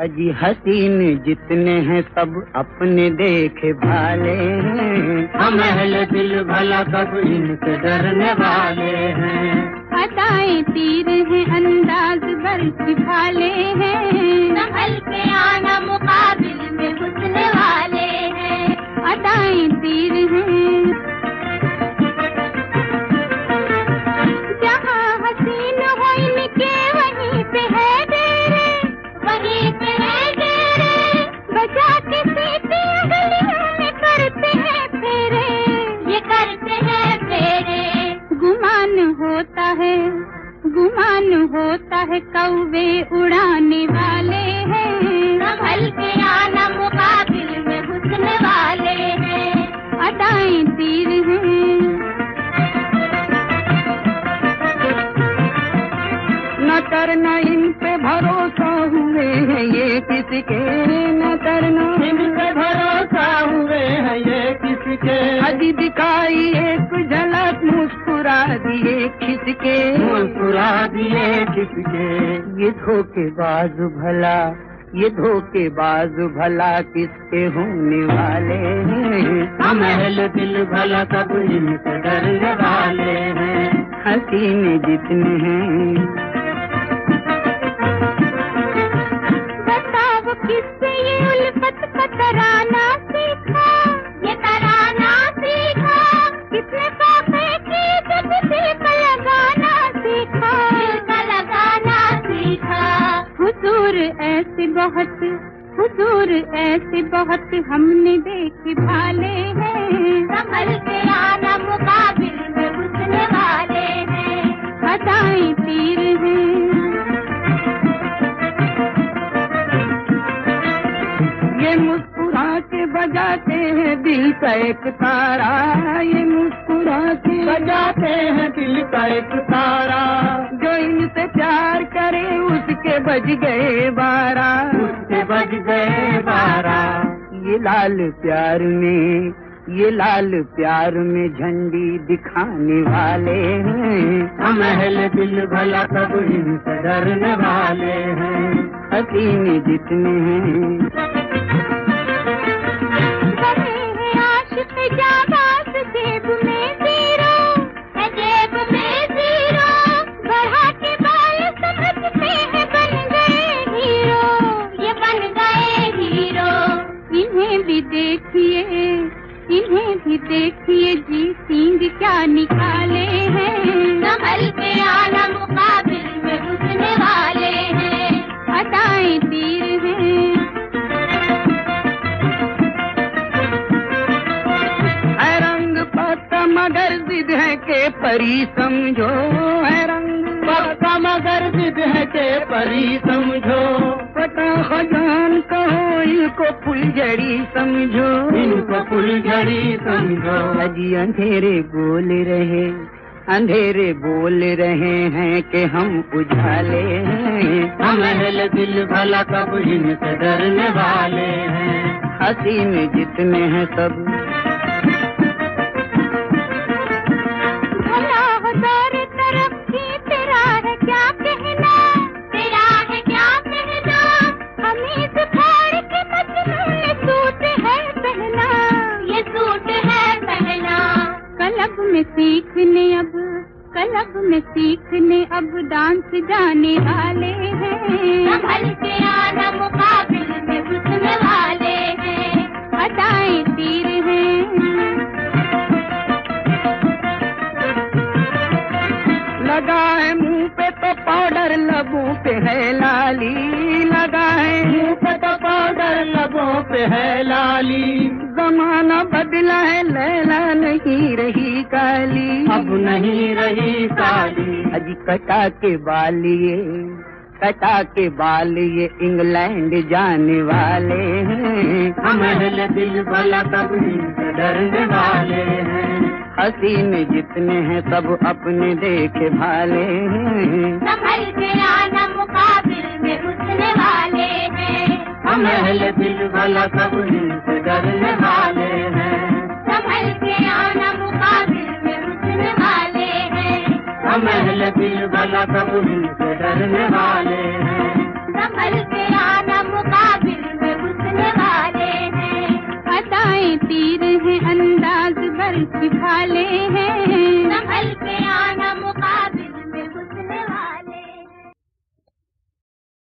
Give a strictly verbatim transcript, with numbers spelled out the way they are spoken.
अजी हसीन जितने हैं सब अपने देखे भाले हैं, हम अहले दिल भला कब इनसे डरने वाले हैं। अदाएं तीर हैं अंदाज बल्कि भाले हैं, संभल के आना मुकाबिल में हुस्न वाले हैं। अदाएं तीर हैं जहाँ हसीन हो इनके वहीं पे है डेरे, वहीं पे है डेरे। बजा के सीटी गलियों में करते हैं फेरे, ये करते हैं फेरे। गुमान होता है गुमान होता है कौवे उड़ाने वाले हैं, संभल के आना मुकाबिल में हुस्न वाले हैं। अदाएं तीर हैं न करना इन पे भरोसा हुए हैं ये किसके, न करना इन पे भरोसा हुए हैं ये किसके। अजी दिखाई एक झलक मुस्कुरा दिए खिसके, मुस्कुरा दिए किसके। ये धोखेबाज भला ये धोखेबाज भला किसके होने वाले हैं। हम अहले दिल भला कब इनसे डरने वाले हैं। हसीन जितने हैं बताओ किससे ये उल्फत का तराना सीखा, ये तराना सीखा। किसने काफे की जब दिल का लगाना सीखा, दिल का लगाना सीखा। हुजूर ऐसे बहुत हुजूर ऐसे बहुत हमने देखे भाले हैं, संभल के आना मुकाबिल में हुस्न वाले हैं। अदाएं तीर हैं ये मुस्कुरा के बजाते हैं दिल का एक तारा, ये मुस्कुरा के बजाते हैं दिल का एक तारा। जो इनसे प्यार करे उसके बज गए बारह, उसके बज गए बारह। ये लाल प्यार में ये लाल प्यार में झंडी दिखाने वाले हैं। हम अहले दिल भला कब इनसे डरने वाले हैं। हसीन जितने हैं बने हैं आशिक जाबाज जेब में जीरो, है जेब में जीरो। बढ़ा के बाल समझते हैं बन गए हीरो, ये बन गए हीरो। इन्हें भी देखिए इन्हें भी देखिए जी सींग क्या निकाले हैं, संभल के आना मुकाबिल में हुस्न वाले हैं। अदाएं तीर हैं है रंग पक्का मगर जिद है के परी समझो, है रंग पक्का मगर जिद है के परी समझो। पता खजान कहो इनको फुलझड़ी समझो, इनको फुलझड़ी समझो। अजी अंधेरे बोल रहे अंधेरे बोल रहे हैं कि हम उजाले हैं। हम अहले दिल भला कब इनसे डरने वाले हैं। हसीन जितने हैं सब भला हो दौर तरक्की तेरा है क्या कहना, तेरा है क्या कहना। हमीद फाड़ के मजनू ने सूट है पहना, ये सूट है पहना। कलब में सीखने अब कलब में सीखने अब डांस जाने वाले हैं, संभल के आना मुकाबिल में हुस्न वाले हैं। अदाएं तीर हैं लगा है मुंह पे तो पाउडर लबों पे है लाली, लगा है मुंह पे तो पाउडर लबों पे है लाली। जमाना बदला है लैला नहीं रही काली, अब नहीं रही काली। अजी कटा के बाल ये कटा के बाल ये इंग्लैंड जाने वाले हैं। हम अहले दिल भला कब इनसे डरने वाले हैं। हसीन जितने हैं सब अपने देखे भाले हैं। संभल के आना मुकाबिल में हुस्न वाले हैं। हम अहले दिल भला कब इनसे डरने वाले हैं। संभल के आना मुकाबिल में हुस्न वाले हैं। हम अहले दिल भला कब इनसे डरने वाले हैं। संभल के आना